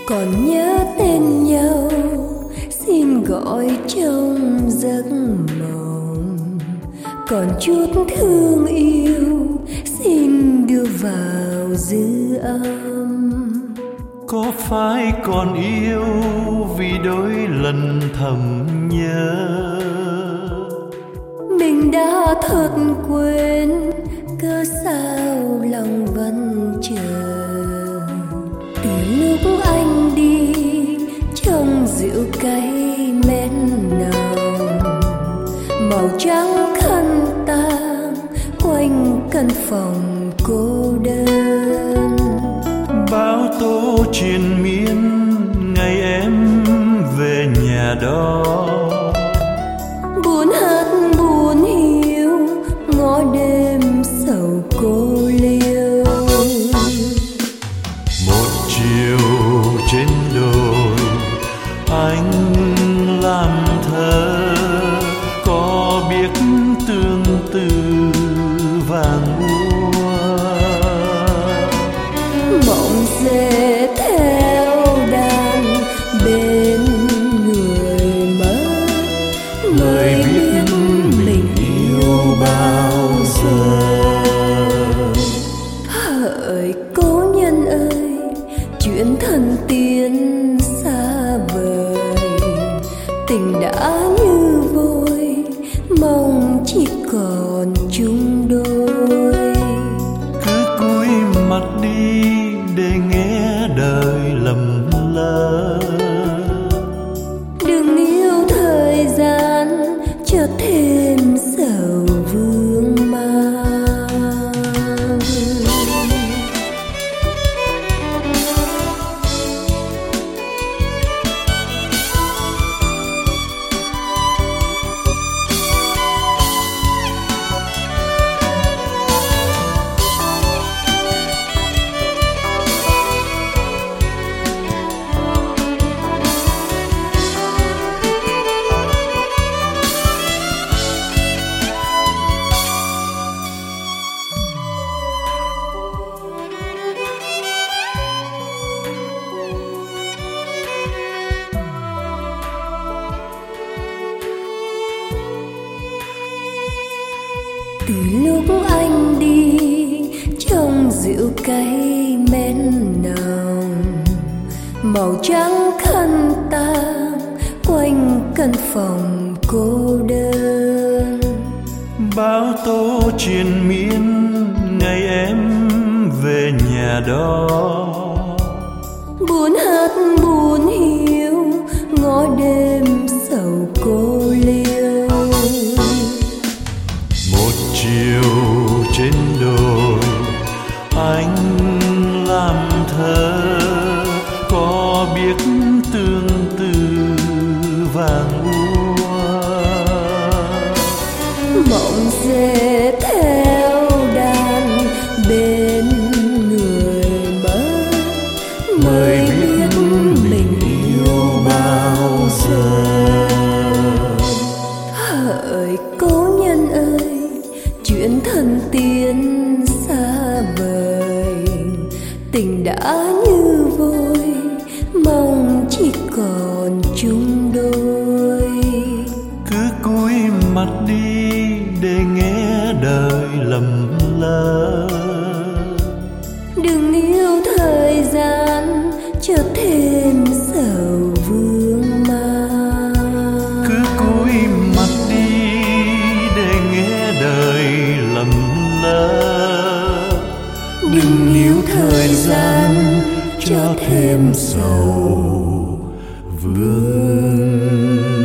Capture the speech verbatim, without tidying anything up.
còn nhớ tên nhau, xin gọi trong giấc mộng. Còn chút thương yêu, xin đưa vào dư âm. Có phải còn yêu vì đôi lần thầm nhớ? Mình đã thật quên, cớ sao lòng vẫn chờ. Từ lúc anh đi trong rượu cay men nồng, màu trắng khăn tang quanh căn phòng cô đơn. Bao tố triền miên ngày em về nhà đó, buồn hát buồn hiu ngõ đêm sầu cô liêu. Một chiều trên đồi anh làm thơ, có biết tương tư vàng úa. Mộng dễ theo đàn bên người mất, người biết mình yêu bao giờ. Hỡi cố nhân ơi, chuyện thần tiên xa vời, tình đã như vôi mong chỉ còn chung đôi. Cứ cúi mặt đi để nghe đời lầm lỡ, đừng yêu thời gian cho thêm sầu vương mang. Từ lúc anh đi trong rượu cay men nồng, màu trắng khăn tang quanh căn phòng cô đơn. bao tố triền miên ngày em về nhà đó, buồn hát buồn hiu ngõ đêm sầu cô liêu. một chiều trên đồi anh làm thơ, có biết tương tư vàng úa. Mộng dễ theo đàn bên người mất, mới biết mình yêu bao giờ. Hỡi cố nhân ơi, chuyện thần tiên xa vời, tình đã như vôi mong chỉ còn chung đôi. Cứ cúi mặt đi để nghe đời lầm lỡ, đừng yêu thời gian cho thêm sầu vương mang. cứ cúi mặt đi để nghe đời lầm lỡ, Đừng níu thời gian cho thêm sầu vương